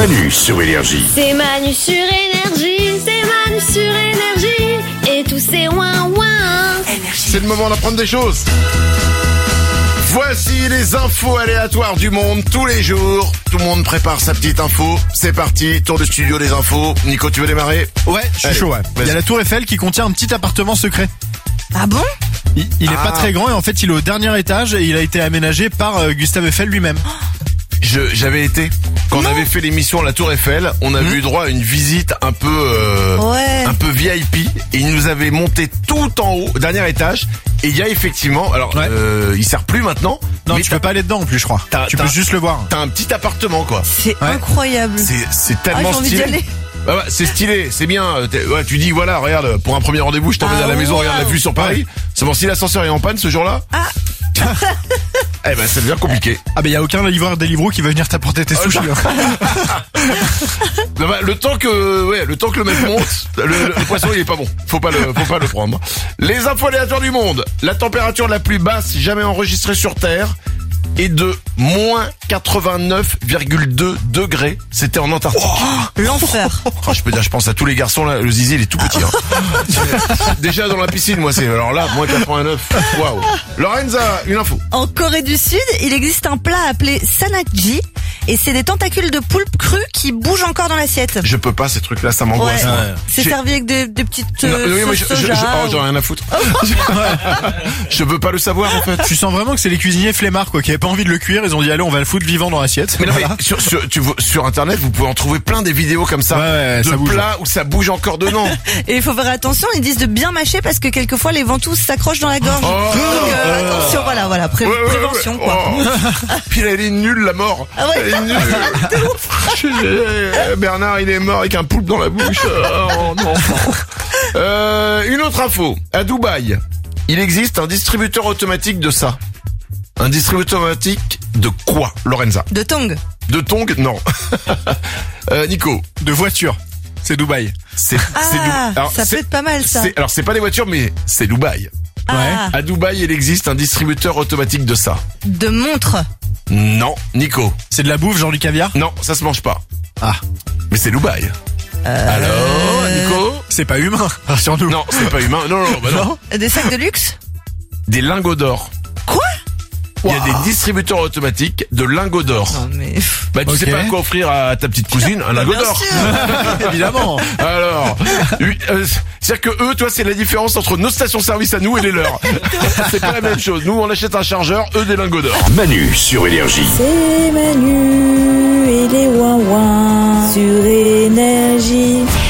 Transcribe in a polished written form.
Manu sur Énergie. C'est Manu sur Énergie, c'est Manu sur Énergie, et tous ces ouin-ouin. C'est le moment d'apprendre des choses. Voici les infos aléatoires du monde tous les jours. Tout le monde prépare sa petite info. C'est parti, tour de studio des infos. Nico, tu veux démarrer? Ouais, je suis Allez, chaud, ouais. vas-y. Il y a la tour Eiffel qui contient un petit appartement secret. Ah bon? Il est pas très grand et en fait il est au dernier étage et il a été aménagé par Gustave Eiffel lui-même. J'avais été. Quand on avait fait l'émission à la Tour Eiffel, on avait eu droit à une visite un peu Ouais. un peu VIP et il nous avait monté tout en haut, au dernier étage. Et il y a effectivement, alors Ouais. il sert plus maintenant. Non, mais tu peux pas aller dedans en plus, je crois. Tu peux juste le voir. T'as un petit appartement quoi. C'est Ouais. incroyable. C'est Ah, tellement j'ai envie d'y stylé. aller. Ouais, c'est stylé, c'est bien. Ouais, tu dis voilà, regarde, pour un premier rendez-vous, je t'emmène Ah, à la maison, wow. regarde la vue sur Paris. C'est bon, si l'ascenseur est en panne ce jour-là. Ah. Eh ben, ça devient compliqué. Ah bah il y a aucun livreur Deliveroo qui va venir t'apporter tes sushis. Non, bah, le temps que le mec monte, le poisson il est pas bon. Faut pas le prendre. Les infos aléatoires du monde. La température la plus basse jamais enregistrée sur Terre est de moins 89,2 degrés. C'était en Antarctique. L'enfer. Oh, je peux dire, je pense à tous les garçons là. Le zizi il est tout petit. Hein. Déjà dans la piscine, moi c'est. Alors là, moins 89. Waouh. Lorenza, une info. En Corée du Sud, il existe un plat appelé sanakji et c'est des tentacules de poulpe crus qui bougent encore dans l'assiette. Je peux pas ces trucs là, ça m'angoisse. Ouais. moi. C'est J'ai- servi avec des petites Non, oui, mais sauces soja. j'en ai rien à foutre. Je veux pas le savoir en fait. Tu sens vraiment que c'est les cuisiniers flemmards quoi, qui avaient pas envie de le cuire, ils ont dit allez on va le foutre vivant dans l'assiette. Mais non, Voilà. mais sur internet, vous pouvez en trouver plein des vidéos comme ça, Ouais, de ça bouge. plats où ça bouge encore dedans. Et il faut faire attention, ils disent de bien mâcher parce que quelquefois les ventouses s'accrochent dans la gorge. Oh. Donc attention, voilà, Ouais, ouais, prévention ouais. quoi. Oh. Puis elle est nulle la mort. Ah ouais. Elle est nulle. Bernard il est mort avec un poulpe dans la bouche. Oh non. Une autre info. À Dubaï, il existe un distributeur automatique de ça. Un distributeur automatique de quoi, Lorenza? De tongs. De tongs? Non. Nico. De voiture. C'est Dubaï. C'est Ah, Alors, ça peut être pas mal ça. Alors c'est pas des voitures mais c'est Dubaï. Ah, À Dubaï, il existe un distributeur automatique de ça. de montres. Non, Nico. C'est de la bouffe genre du caviar. Non, ça se mange pas. Ah, Mais c'est Dubaï. Alors, Nico? c'est pas humain, rassure-nous. Non, c'est pas humain. Non, bah non. Des sacs de luxe. Des lingots d'or. Quoi? Il y a des distributeurs automatiques de lingots d'or. Non mais... Bah tu sais Ok. pas quoi offrir à ta petite cousine, un lingot Bien d'or. sûr. Évidemment. Alors, c'est-à-dire que eux, toi, c'est la différence entre nos stations-service à nous et les leurs. C'est pas la même chose. Nous, on achète un chargeur, eux des lingots d'or. Manu sur Énergie. C'est Manu et les ouin-ouin sur Énergie.